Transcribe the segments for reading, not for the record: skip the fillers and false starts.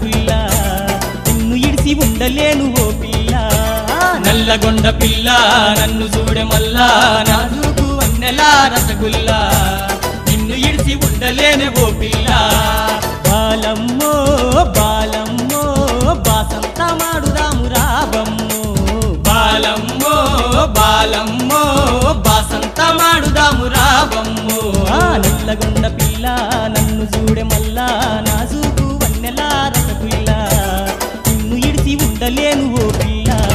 రసగుల్లా నిన్ను ఇడిసి ఉండలేను ఓ పిల్ల నల్లగొండ పిల్ల నన్ను చూడే మల్లా నాజూకు వన్నెల రసగుల్లా నిన్ను ఇడిసి ఉండలేనే ఓ పిల్ల బాలమ్మో బాలమ్మో బాసంత మాడుదాము రావమ్మో బాలమ్మో బాలమ్మో బాసంత మాడుదాము రావమ్మో నల్లగొండ పిల్ల నన్ను చూడే మల్లా నాజూకు వన్నెల రసగుల్లా నిన్ను ఇడిసి ఉండలేను ఓ పిల్ల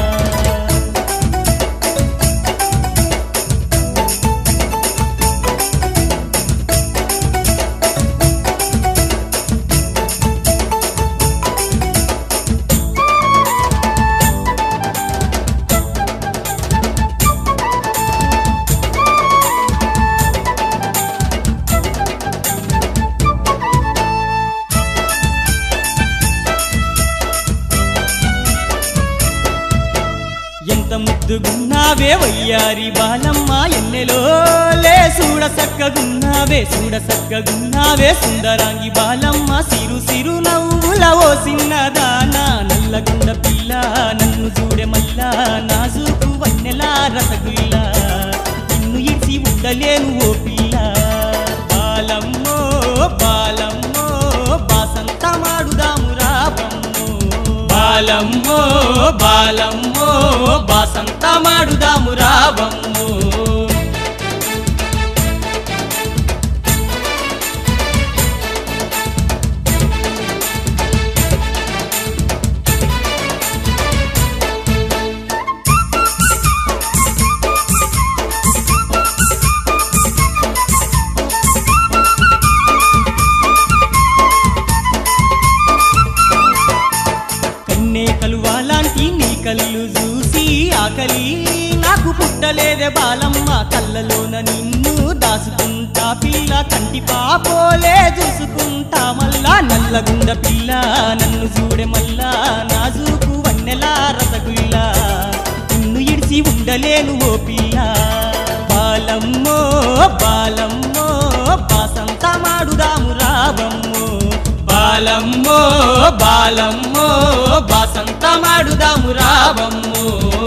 ఎంత ముద్దుగున్నావే వయ్యారి బాలమ్మ ఎన్నెలో లే చూడ సక్కగున్నావే సుందరాంగి బాలమ్మ సిరు సిరు నవ్వుల ఓ సిన్నదానా నల్లగొండ పిల్ల నన్ను చూడే మల్లా నాజూకు వన్నెల రసగుల్లా నిన్ను ఇడిసి ఉండలేను ఓ పిల్ల బాలమ్మో బాలమ్మో బాసంత మాడుదాము రావమ్మో బాలమ్మో బాలమ్మో బాసంత మాడుదాము రావమ్మో కలువాలాంటి నీ కళ్ళు చూసి ఆకలి నాకు పుట్టలేదే బాలమ్మ కళ్ళలోన నిన్ను దాచుకుంటా పిల్ల కంటి పాపోలే చూసుకుంటా మల్లా నల్లగుండ పిల్ల నన్ను చూడే మల్లా నాజూకు వన్నెల రసగుల్లా నిన్ను ఇడిసి ఉండలేను ఓ పిల్ల బాలమ్మో బాలమ్మో బాసంత మాడుదాము రావమ్మో బాలమ్మో బాలమ్మో బాసంత మాడుదాము రావమ్మో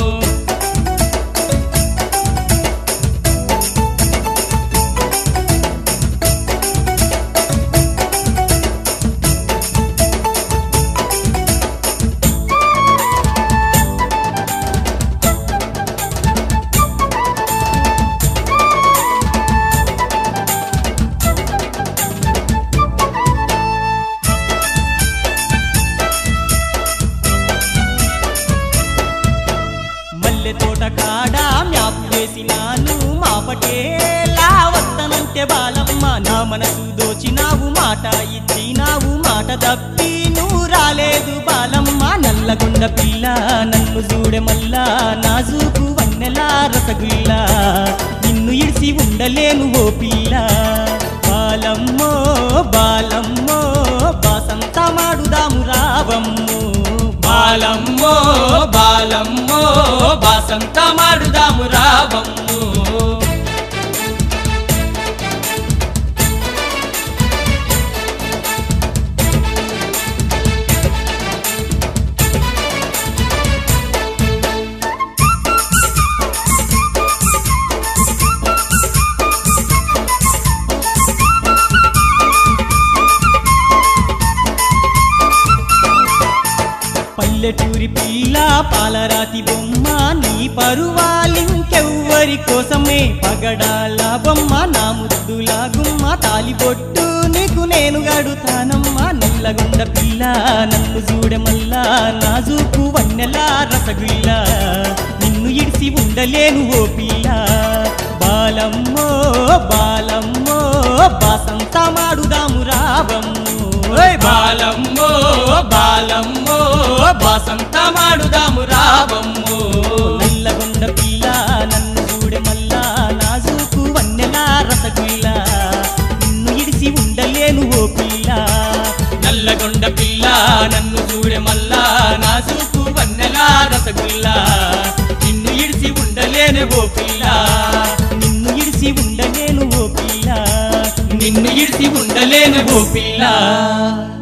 తోట కాడా మ్యాప్ వేసినాను మా పటేలా వత్తనంటే బాలమ్మ నా మనసు దోచినావు మాట ఇచ్చినావు మాట తప్పి నువ్వు రాలేదు బాలమ్మ నల్లగొండ పిల్ల నన్ను చూడే మల్లా నాజూకు వన్నెల రసగుల్లా నిన్ను ఇడిసి ఉండలేను ఓ పిల్ల బాలమ్మో బాలమ్మో బాసంత మాడుదాము రావమ్మో బాలమ్మో బాలమ్మో బాసంత మాడుదాము రావమ్మో పల్లెటూరి పిల్ల పాలరాతి బొమ్మ నీ పరువాలింకెవ్వరి కోసమే పగడాల బొమ్మ నా ముద్దుల గుమ్మ తాలిబొట్టు నీకు నేను గడుతానమ్మా నల్లగొండ పిల్ల నన్ను చూడే మల్లా నాజూకు వన్నెల రసగుల్లా నిన్ను ఇడిసి ఉండలేను ఓ పిల్ల బాలమ్మో బాలమ్మో బాసంత మాడుదాము రావమ్మో బాలమ్మో బాలమ్మో బాసంత మాడుదాము రావమ్మో నల్లగొండ పిల్ల నన్ను చూడే మల్లా నాజూకు వన్నెల రసగుల్లా నిన్ను ఇడిసి ఉండలేను ఓ పిల్ల నల్లగొండ పిల్ల నన్ను చూడే మల్లా నాజూకు వన్నెల రసగుల్లా నిన్ను ఇడిసి ఉండలేను ఓ పిల్ల నిన్ను ఇడిసి ఉండలేను ఓ పిల్ల నిన్ను ఇడిసి ఉండలేను ఓ పిల్ల